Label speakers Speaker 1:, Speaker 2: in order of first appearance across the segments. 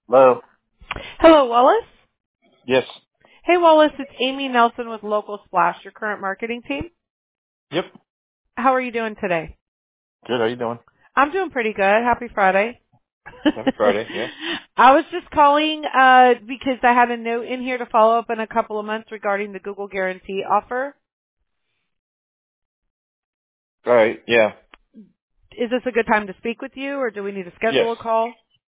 Speaker 1: Hello.
Speaker 2: Hello, Wallace.
Speaker 1: Yes.
Speaker 2: Hey, Wallace. It's Amy Nelson with Local Splash, your current marketing team.
Speaker 1: Yep.
Speaker 2: How are you doing today?
Speaker 1: Good. How you doing?
Speaker 2: I'm doing pretty good. Happy Friday.
Speaker 1: Happy Friday. Yeah.
Speaker 2: I was just calling because I had a note in here to follow up in a couple of months regarding the Google Guarantee offer.
Speaker 1: All right. Yeah.
Speaker 2: Is this a good time to speak with you, or do we need to
Speaker 1: Yes.
Speaker 2: schedule a call?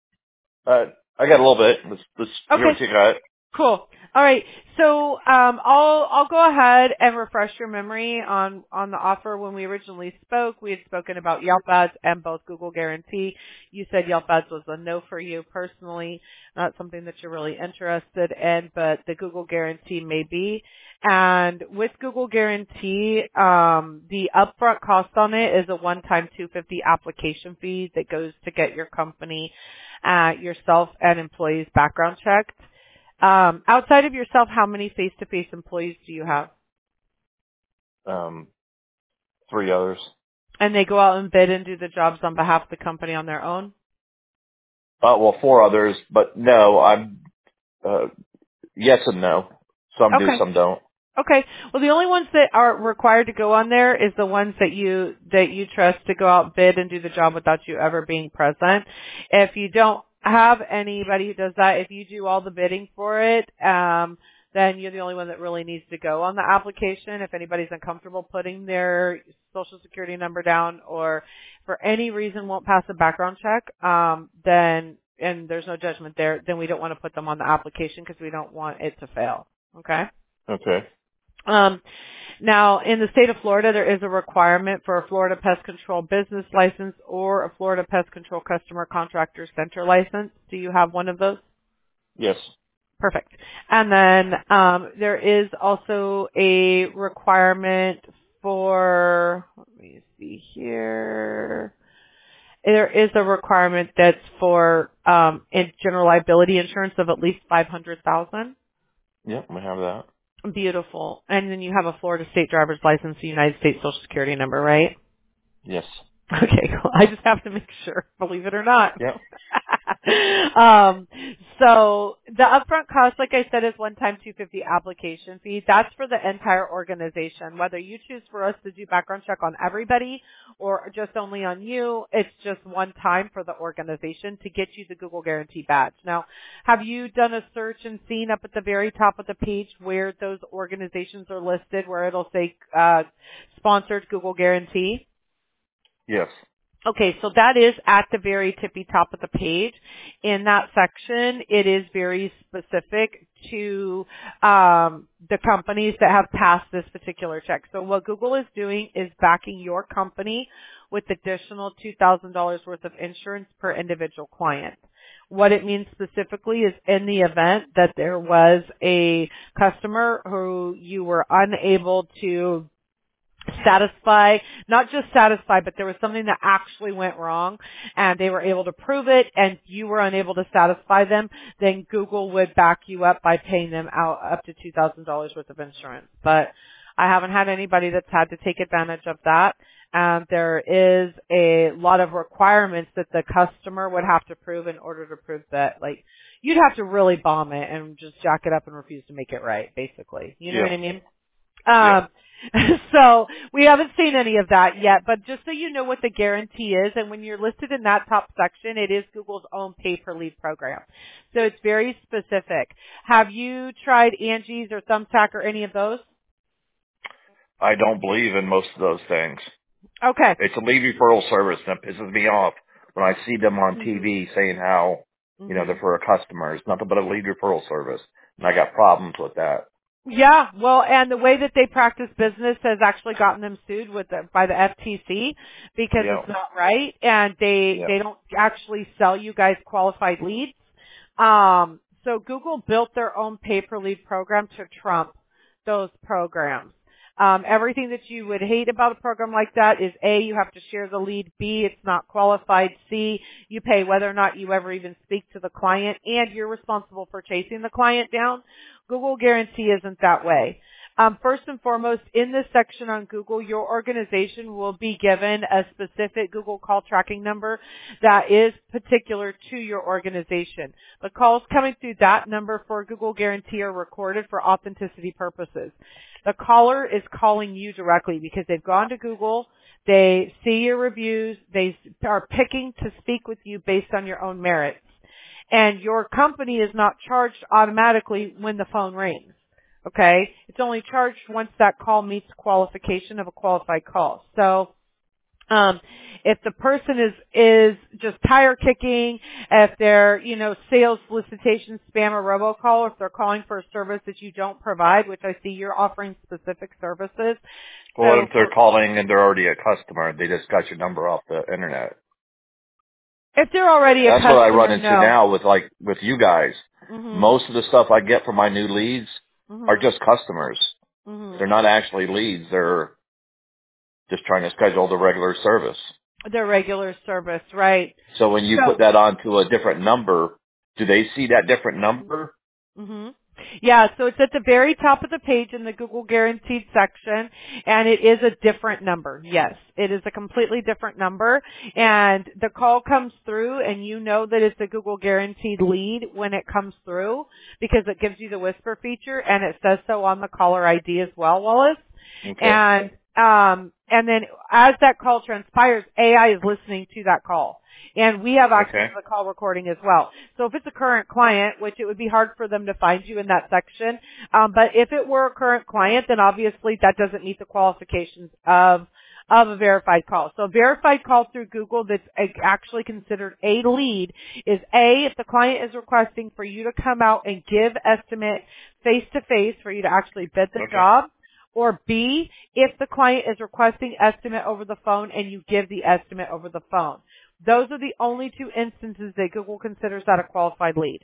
Speaker 1: I got a little bit. Let's hear
Speaker 2: Okay.
Speaker 1: what you got.
Speaker 2: Cool. All right. So I'll go ahead and refresh your memory on the offer. When we originally spoke, we had spoken about Yelp ads and both Google Guarantee. You said Yelp ads was a no for you personally, not something that you're really interested in, but the Google Guarantee may be. And with Google Guarantee, the upfront cost on it is a one-time $250 application fee that goes to get your company, yourself and employees background checked. Outside of yourself, how many face-to-face employees do you have?
Speaker 1: Um, three others.
Speaker 2: And they go out and bid and do the jobs on behalf of the company on their own?
Speaker 1: Well, four others, but no. I'm yes and no. Some do,
Speaker 2: Okay.
Speaker 1: some don't.
Speaker 2: Okay. Well, the only ones that are required to go on there is the ones that you trust to go out, bid, and do the job without you ever being present. If you don't have anybody who does that, if you do all the bidding for it, then you're the only one that really needs to go on the application. If anybody's uncomfortable putting their social security number down or for any reason won't pass a background check, then, and there's no judgment there, then we don't want to put them on the application because we don't want it to fail. Okay?
Speaker 1: Okay.
Speaker 2: Now, in the state of Florida, there is a requirement for a Florida Pest Control business license or a Florida Pest Control Customer Contractor Center license. Do you have one of those?
Speaker 1: Yes.
Speaker 2: Perfect. And then there is also a requirement for, let me see here. There is a requirement that's for in general liability insurance of at least $500,000.
Speaker 1: Yep. We have that.
Speaker 2: Beautiful. And then you have a Florida state driver's license, a United States Social Security number, right?
Speaker 1: Yes.
Speaker 2: Okay, cool. I just have to make sure, believe it or not.
Speaker 1: Yep.
Speaker 2: um, so the upfront cost, like I said, is one-time $250 application fee. That's for the entire organization. Whether you choose for us to do background check on everybody or just only on you, it's just one time for the organization to get you the Google Guarantee badge. Now, have you done a search and seen up at the very top of the page where those organizations are listed, where it'll say sponsored Google Guarantee?
Speaker 1: Yes.
Speaker 2: Okay, so that is at the very tippy top of the page. In that section, it is very specific to the companies that have passed this particular check. So what Google is doing is backing your company with additional $2,000 worth of insurance per individual client. What it means specifically is in the event that there was a customer who you were unable to satisfy, not just satisfy, but there was something that actually went wrong and they were able to prove it and you were unable to satisfy them, then Google would back you up by paying them out up to $2,000 worth of insurance. But I haven't had anybody that's had to take advantage of that. There is a lot of requirements that the customer would have to prove in order to prove that, like, you'd have to really bomb it and just jack it up and refuse to make it right, basically. You know what
Speaker 1: Yeah.
Speaker 2: I mean?
Speaker 1: Yeah.
Speaker 2: So we haven't seen any of that yet, but just so you know what the guarantee is, and when you're listed in that top section, it is Google's own pay-per-lead program. So it's very specific. Have you tried Angie's or Thumbtack or any of those?
Speaker 1: I don't believe in most of those things.
Speaker 2: Okay.
Speaker 1: It's a lead referral service that pisses me off when I see them on
Speaker 2: Mhm.
Speaker 1: TV saying how, they're
Speaker 2: Mhm.
Speaker 1: for a customer. It's nothing but a lead referral service. And I got problems with that.
Speaker 2: Yeah, well, and the way that they practice business has actually gotten them sued by the FTC because
Speaker 1: Yeah.
Speaker 2: it's not right, and
Speaker 1: Yeah.
Speaker 2: they don't actually sell you guys qualified leads. So Google built their own pay-per-lead program to trump those programs. Everything that you would hate about a program like that is A, you have to share the lead. B, it's not qualified. C, you pay whether or not you ever even speak to the client, and you're responsible for chasing the client down. Google Guarantee isn't that way. First and foremost, in this section on Google, your organization will be given a specific Google call tracking number that is particular to your organization. The calls coming through that number for Google Guarantee are recorded for authenticity purposes. The caller is calling you directly because they've gone to Google, they see your reviews, they are picking to speak with you based on your own merits. And your company is not charged automatically when the phone rings. Okay? It's only charged once that call meets qualification of a qualified call. So, if the person is just tire kicking, if they're, sales solicitation, spam, or robocall, if they're calling for a service that you don't provide, which I see you're offering specific services.
Speaker 1: Well, if they're calling and they're already a customer, they just got your number off the internet.
Speaker 2: If they're already a customer,
Speaker 1: that's what I run into now with you guys.
Speaker 2: Mm-hmm.
Speaker 1: Most of the stuff I get from my new leads
Speaker 2: Mm-hmm.
Speaker 1: are just customers.
Speaker 2: Mm-hmm.
Speaker 1: They're not actually leads. They're just trying to schedule the regular service.
Speaker 2: Their regular service, right.
Speaker 1: So when you put that onto a different number, do they see that different number?
Speaker 2: Mm-hmm. Yeah, so it's at the very top of the page in the Google Guaranteed section, and it is a different number. Yes, it is a completely different number, and the call comes through, and you know that it's a Google Guaranteed lead when it comes through because it gives you the whisper feature, and it says so on the caller ID as well, Wallace.
Speaker 1: Okay.
Speaker 2: And then as that call transpires, AI is listening to that call. And we have access to the call recording as well. So if it's a current client, which it would be hard for them to find you in that section, but if it were a current client, then obviously that doesn't meet the qualifications of a verified call. So a verified call through Google that's actually considered a lead is A, if the client is requesting for you to come out and give estimate face to face for you to actually bid the job. Or B, if the client is requesting estimate over the phone and you give the estimate over the phone. Those are the only two instances that Google considers that a qualified lead.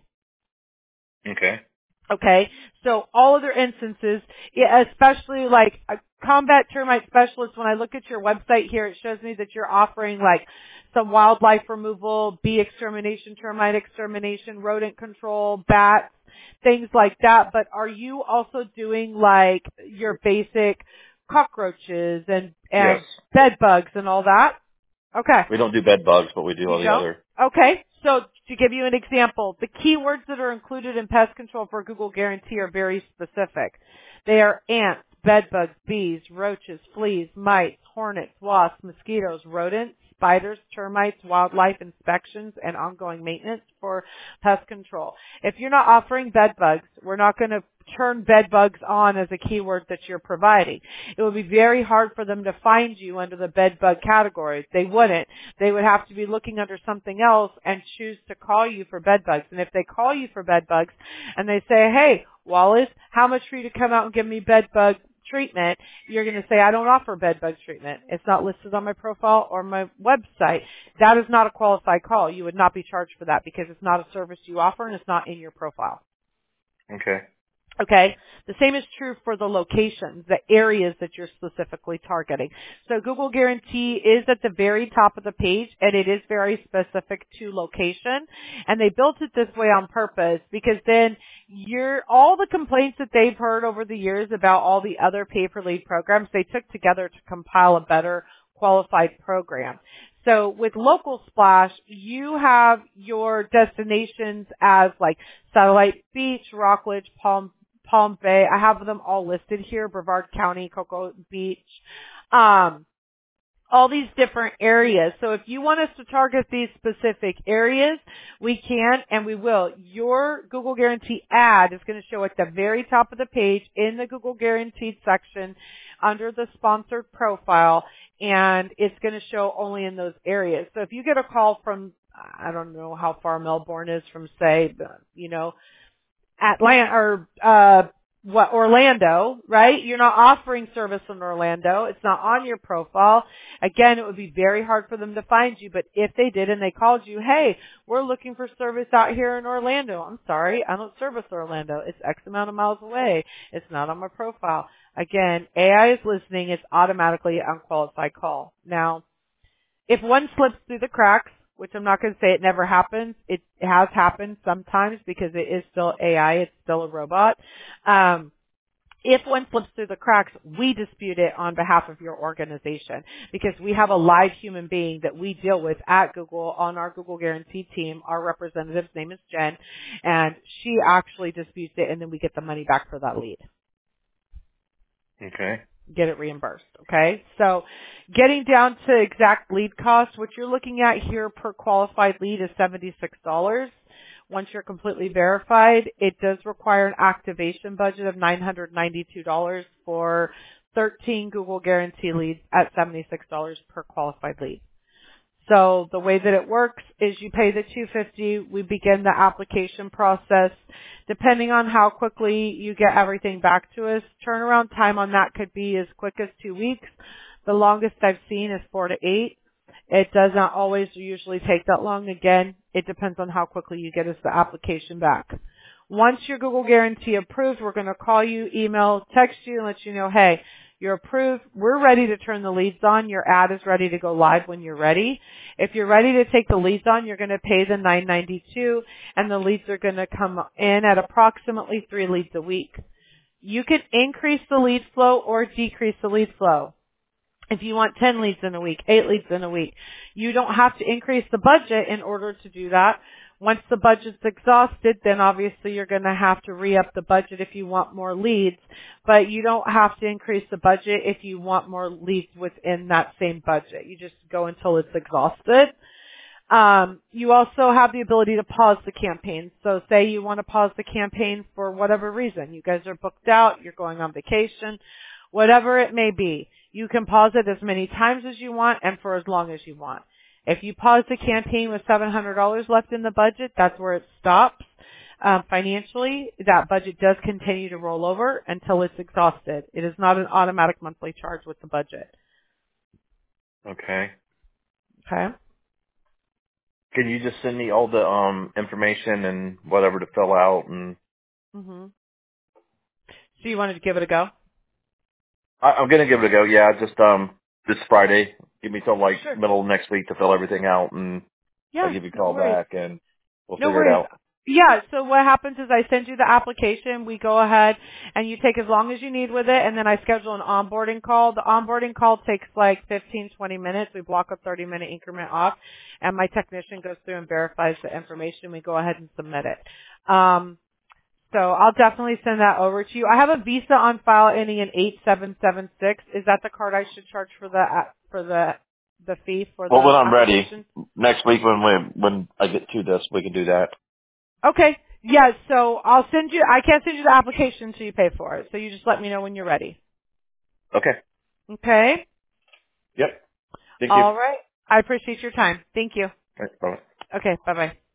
Speaker 1: Okay.
Speaker 2: Okay, so all other instances, especially like a combat termite specialist, when I look at your website here, it shows me that you're offering like some wildlife removal, bee extermination, termite extermination, rodent control, bats, things like that. But are you also doing like your basic cockroaches and
Speaker 1: yes.
Speaker 2: bed bugs and all that? Okay.
Speaker 1: We don't do bed bugs, but we do all the other.
Speaker 2: Okay. So to give you an example, the keywords that are included in pest control for Google Guarantee are very specific. They are ants, bed bugs, bees, roaches, fleas, mites, hornets, wasps, mosquitoes, rodents, spiders, termites, wildlife inspections, and ongoing maintenance for pest control. If you're not offering bed bugs, we're not going to turn bed bugs on as a keyword that you're providing. It would be very hard for them to find you under the bed bug category. They wouldn't. They would have to be looking under something else and choose to call you for bed bugs. And if they call you for bed bugs and they say, hey, Wallace, how much for you to come out and give me bed bug treatment, you're going to say, I don't offer bed bug treatment. It's not listed on my profile or my website. That is not a qualified call. You would not be charged for that because it's not a service you offer and it's not in your profile.
Speaker 1: Okay.
Speaker 2: Okay. The same is true for the locations, the areas that you're specifically targeting. So Google Guarantee is at the very top of the page, and it is very specific to location. And they built it this way on purpose because then all the complaints that they've heard over the years about all the other pay-per-lead programs, they took together to compile a better qualified program. So with Local Splash, you have your destinations as like Satellite Beach, Rockledge, Palm Bay. I have them all listed here. Brevard County, Cocoa Beach. All these different areas. So if you want us to target these specific areas, we can and we will. Your Google Guarantee ad is going to show at the very top of the page in the Google Guaranteed section under the sponsored profile, and it's going to show only in those areas. So if you get a call from, I don't know how far Melbourne is from, say, Atlanta or Orlando, right? You're not offering service in Orlando. It's not on your profile. Again, it would be very hard for them to find you, but if they did and they called you, hey, we're looking for service out here in Orlando. I'm sorry, I don't service Orlando. It's X amount of miles away. It's not on my profile. Again, AI is listening. It's automatically an unqualified call. Now, if one slips through the cracks, which I'm not going to say it never happens. It has happened sometimes because it is still AI. It's still a robot. If one slips through the cracks, we dispute it on behalf of your organization because we have a live human being that we deal with at Google on our Google Guarantee team. Our representative's name is Jen, and she actually disputes it, and then we get the money back for that lead.
Speaker 1: Okay.
Speaker 2: Get it reimbursed, okay? So getting down to exact lead cost, what you're looking at here per qualified lead is $76. Once you're completely verified, it does require an activation budget of $992 for 13 Google Guarantee leads at $76 per qualified lead. So the way that it works is you pay the $250. We begin the application process. Depending on how quickly you get everything back to us, turnaround time on that could be as quick as 2 weeks. The longest I've seen is 4 to 8. It does not always usually take that long. Again, it depends on how quickly you get us the application back. Once your Google Guarantee approved, we're going to call you, email, text you, and let you know, hey, you're approved. We're ready to turn the leads on. Your ad is ready to go live when you're ready. If you're ready to take the leads on, you're going to pay the $992, and the leads are going to come in at approximately 3 leads a week. You can increase the lead flow or decrease the lead flow. If you want 10 leads in a week, 8 leads in a week, you don't have to increase the budget in order to do that. Once the budget's exhausted, then obviously you're going to have to re-up the budget if you want more leads, but you don't have to increase the budget if you want more leads within that same budget. You just go until it's exhausted. You also have the ability to pause the campaign. So say you want to pause the campaign for whatever reason. You guys are booked out, you're going on vacation, whatever it may be. You can pause it as many times as you want and for as long as you want. If you pause the campaign with $700 left in the budget, that's where it stops. Financially, that budget does continue to roll over until it's exhausted. It is not an automatic monthly charge with the budget.
Speaker 1: Okay.
Speaker 2: Okay?
Speaker 1: Can you just send me all the information and whatever to fill out and
Speaker 2: Mm-hmm. So you wanted to give it a go?
Speaker 1: I'm gonna give it a go. Yeah, just this Friday. Give me till like
Speaker 2: Sure.
Speaker 1: middle of next week to fill everything out, and
Speaker 2: Yeah,
Speaker 1: I'll give you a
Speaker 2: no
Speaker 1: call
Speaker 2: worries.
Speaker 1: back, and we'll
Speaker 2: No
Speaker 1: figure it
Speaker 2: worries.
Speaker 1: out.
Speaker 2: Yeah, so what happens is I send you the application, we go ahead, and you take as long as you need with it, and then I schedule an onboarding call. The onboarding call takes like 15, 20 minutes. We block a 30-minute increment off, and my technician goes through and verifies the information. We go ahead and submit it. So I'll definitely send that over to you. I have a Visa on file ending in 8776. Is that the card I should charge for the fee for the
Speaker 1: Well, when I'm
Speaker 2: application?
Speaker 1: ready next week, when I get to this, we can do that.
Speaker 2: Okay. Yeah, so I can't send you the application until you pay for it. So you just let me know when you're ready.
Speaker 1: Okay.
Speaker 2: Okay?
Speaker 1: Yep. Thank you.
Speaker 2: All right. I appreciate your time. Thank you.
Speaker 1: All right, bye.
Speaker 2: Okay, bye-bye.